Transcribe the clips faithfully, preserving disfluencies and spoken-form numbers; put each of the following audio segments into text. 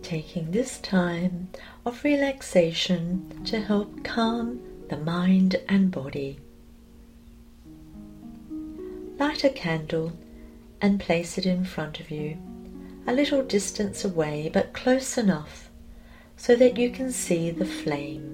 taking this time of relaxation to help calm the mind and body. Light a candle and place it in front of you, a little distance away but close enough so that you can see the flame.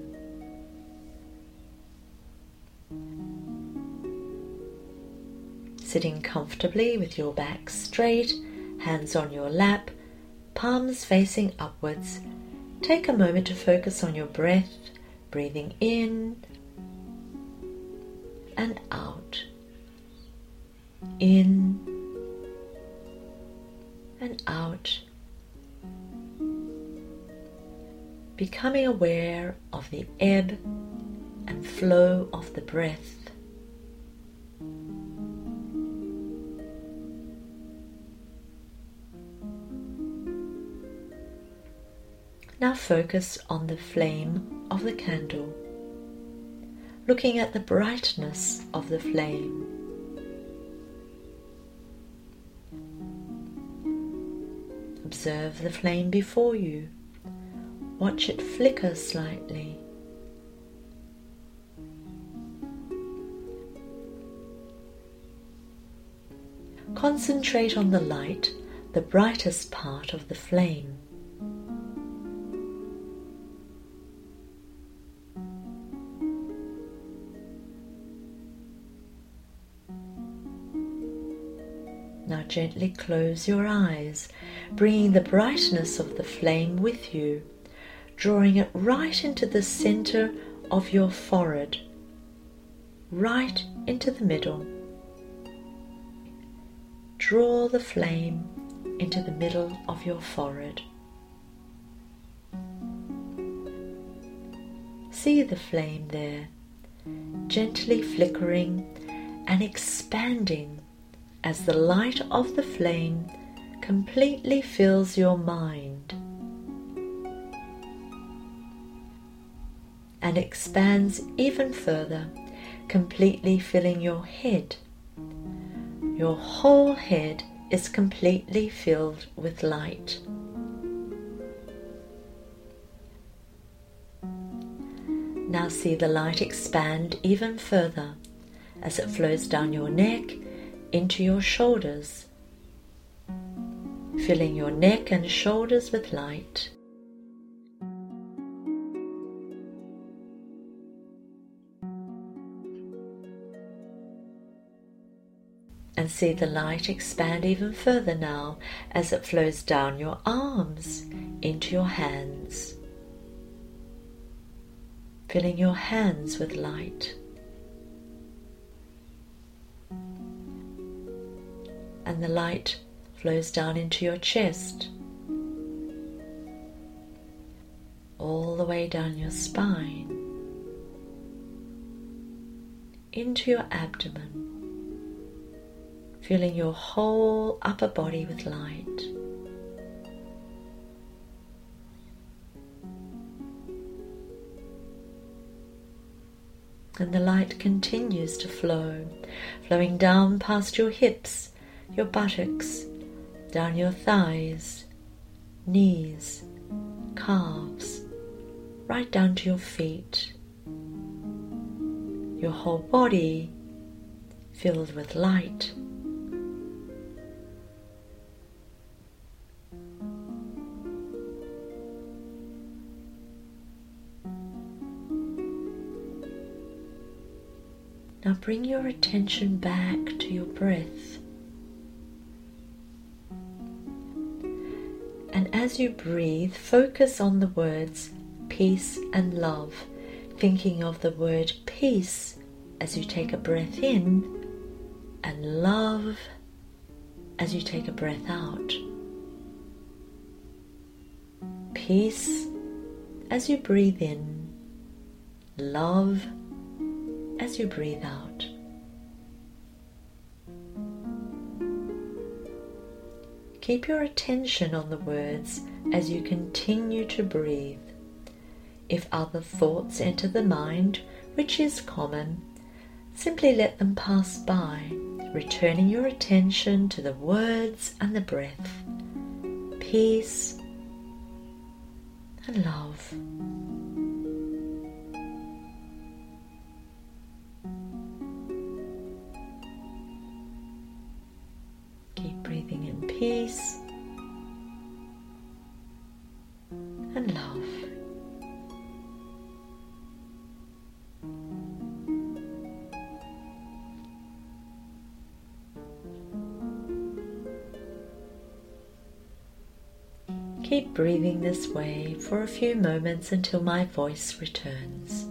Sitting comfortably with your back straight, hands on your lap, palms facing upwards, take a moment to focus on your breath, breathing in and out, in and out, becoming aware of the ebb and flow of the breath. Now focus on the flame of the candle, looking at the brightness of the flame. Observe the flame before you. Watch it flicker slightly. Concentrate on the light, the brightest part of the flame. Now gently close your eyes, bringing the brightness of the flame with you, drawing it right into the center of your forehead, right into the middle. Draw the flame into the middle of your forehead. See the flame there, gently flickering and expanding as the light of the flame completely fills your mind and expands even further, completely filling your head. Your whole head is completely filled with light. Now see the light expand even further as it flows down your neck into your shoulders, filling your neck and shoulders with light. And see the light expand even further now as it flows down your arms into your hands, filling your hands with light. And the light flows down into your chest, all the way down your spine, into your abdomen, filling your whole upper body with light. And the light continues to flow, flowing down past your hips, your buttocks, down your thighs, knees, calves, right down to your feet. Your whole body filled with light. Now bring your attention back to your breath. And as you breathe, focus on the words peace and love, thinking of the word peace as you take a breath in and love as you take a breath out. Peace as you breathe in, love as you breathe out. Keep your attention on the words as you continue to breathe. If other thoughts enter the mind, which is common, simply let them pass by, returning your attention to the words and the breath. Peace and love. Keep breathing in peace and love. Keep breathing this way for a few moments until my voice returns.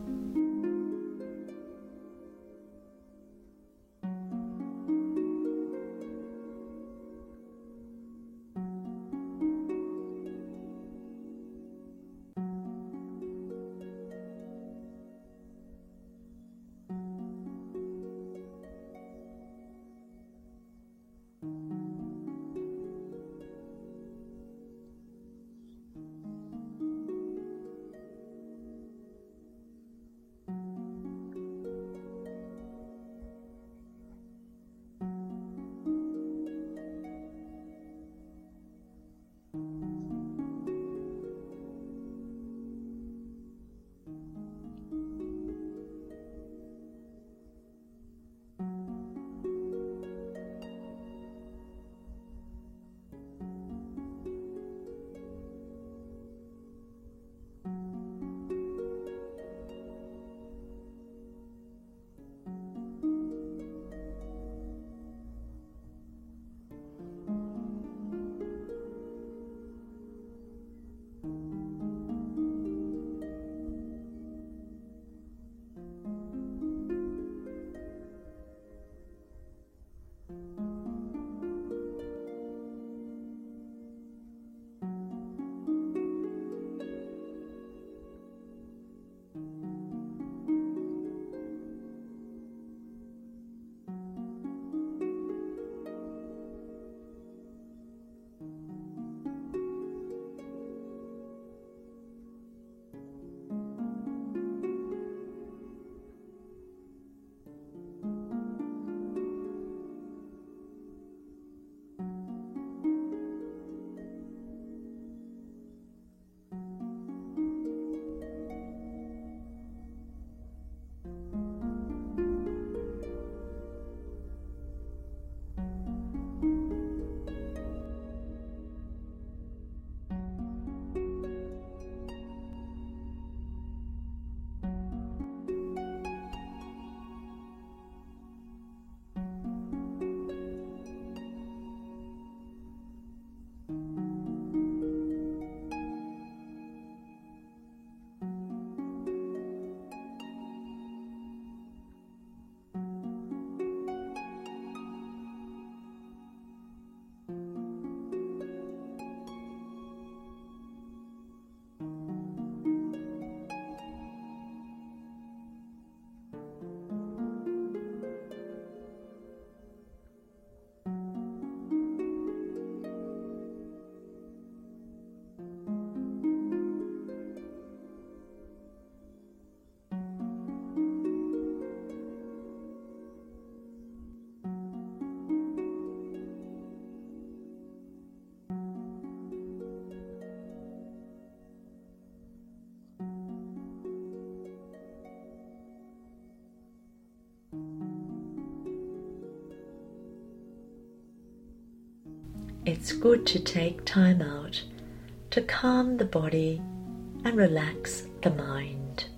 It's good to take time out to calm the body and relax the mind.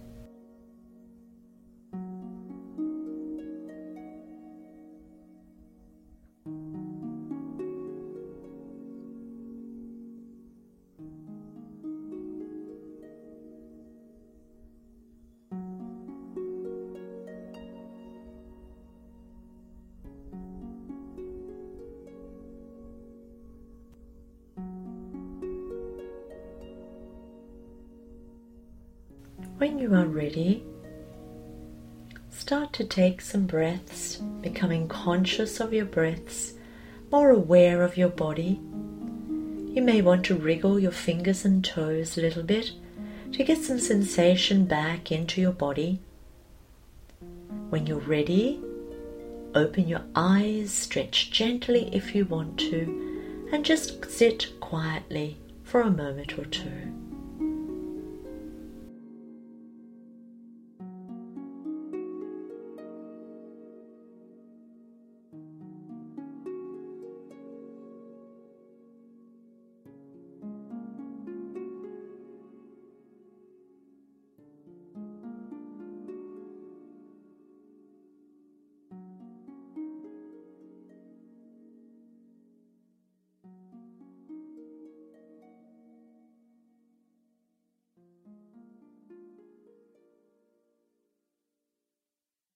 When you are ready, start to take some breaths, becoming conscious of your breaths, more aware of your body. You may want to wriggle your fingers and toes a little bit to get some sensation back into your body. When you're ready, open your eyes, stretch gently if you want to, and just sit quietly for a moment or two.